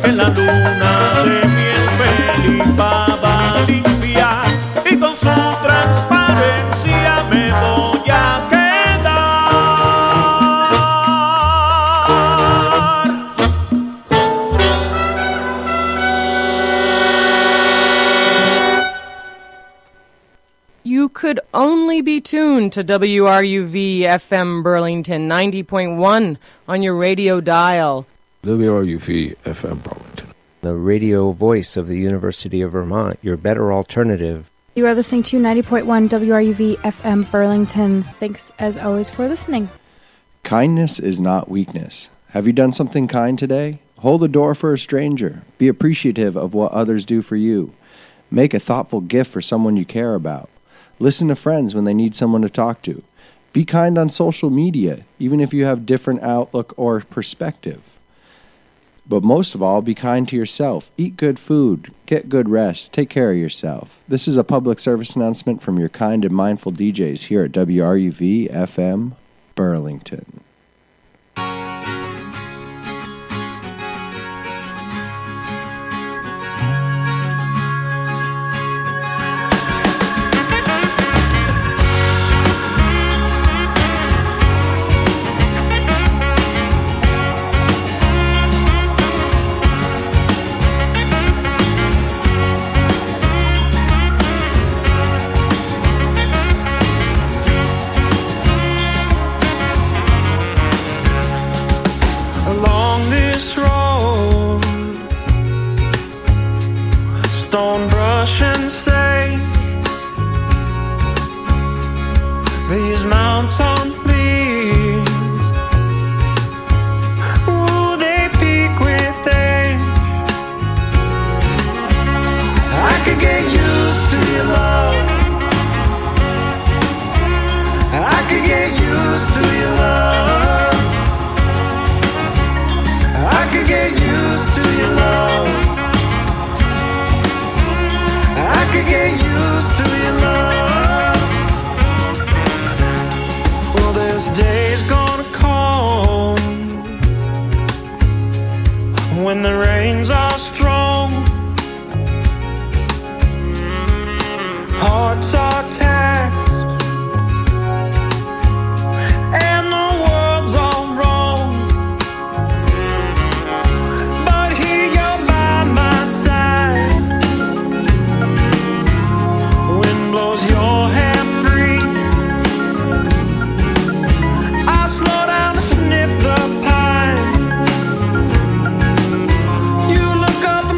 que la luna de miel Felipa va a limpiar y con su transparencia me voy a You could only be tuned to WRUV FM Burlington 90.1 on your radio dial. WRUV FM Burlington, the radio voice of the University of Vermont, your better alternative. You are listening to 90.1 WRUV FM Burlington. Thanks as always for listening. Kindness is not weakness. Have you done something kind today? Hold the door for a stranger. Be appreciative of what others do for you. Make a thoughtful gift for someone you care about. Listen to friends when they need someone to talk to. Be kind on social media, even if you have different outlook or perspective. But most of all, be kind to yourself. Eat good food. Get good rest. Take care of yourself. This is a public service announcement from your kind and mindful DJs here at WRUV FM Burlington. Look up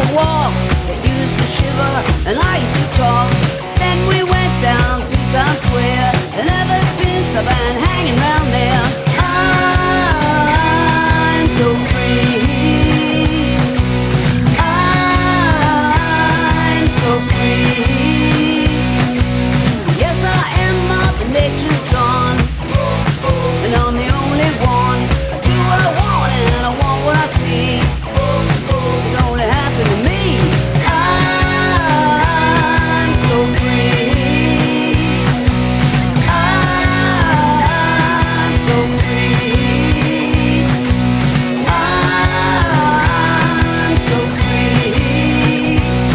were walks that used to shiver and I used to talk. Then we went down to Times Square, and ever since I've been hanging round there. I'm so free. I'm so free. Yes, I am Mother Nature's son, and I'm the only one. I do what I want and I want what I see. It only happened to me. I'm so free. I'm so free. I'm so free.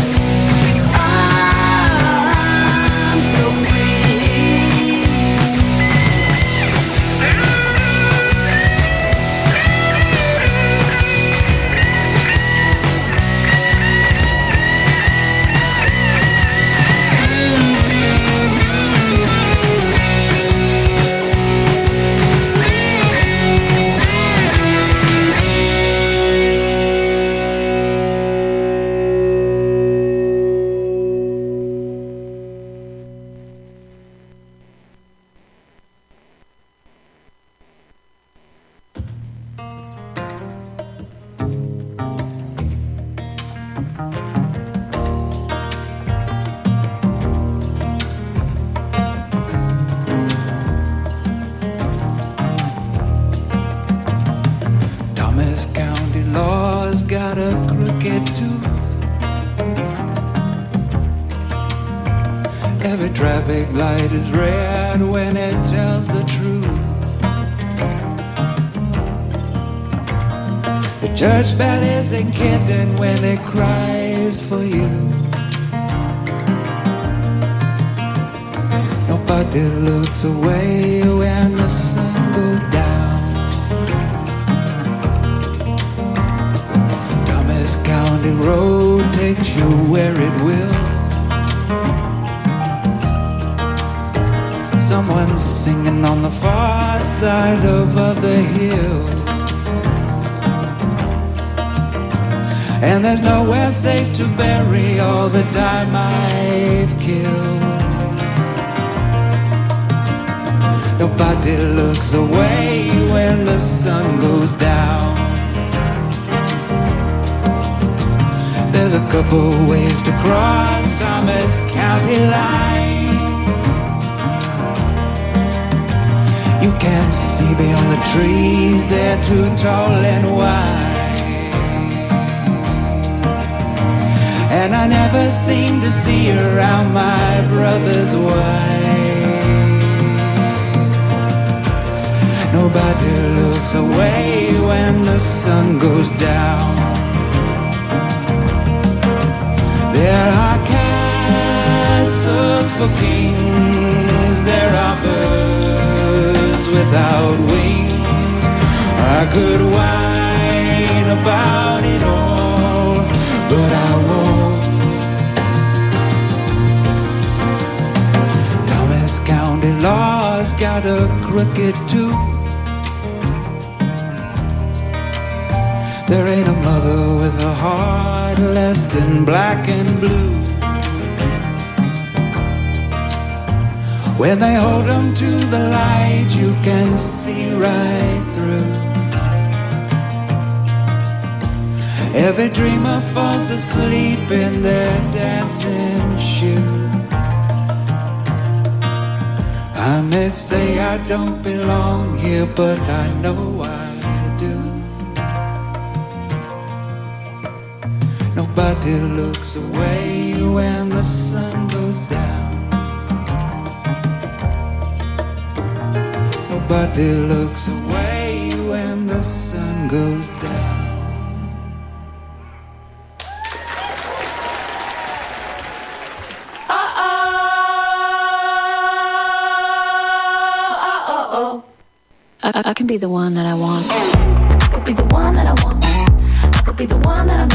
I'm so free. Thomas County law's got a crooked tooth. Every traffic light is red when it tells the truth. The church bell isn't kidding when it cries for you. Nobody looks away when the sun goes down. Thomas County Road takes you where it will. Someone's singing on the far side of the hill. And there's nowhere safe to bury all the time I've killed. Nobody looks away when the sun goes down. There's a couple ways to cross Thomas County line. You can't see beyond the trees, they're too tall and wide. And I never seem to see around my brother's wife. Nobody looks away when the sun goes down. There are castles for kings, there are birds without wings. I could whine about it all, but I won't. Thomas County law's got a crooked tooth. There ain't a mother with a heart less than black and blue. When they hold them to the light, you can see right through. Every dreamer falls asleep in their dancing shoes. I may say I don't belong here, but I know I do. Nobody looks away when the sun goes down. Nobody looks away when the sun goes down. I can be the one that I want. I could be the one that I want. I could be the one that I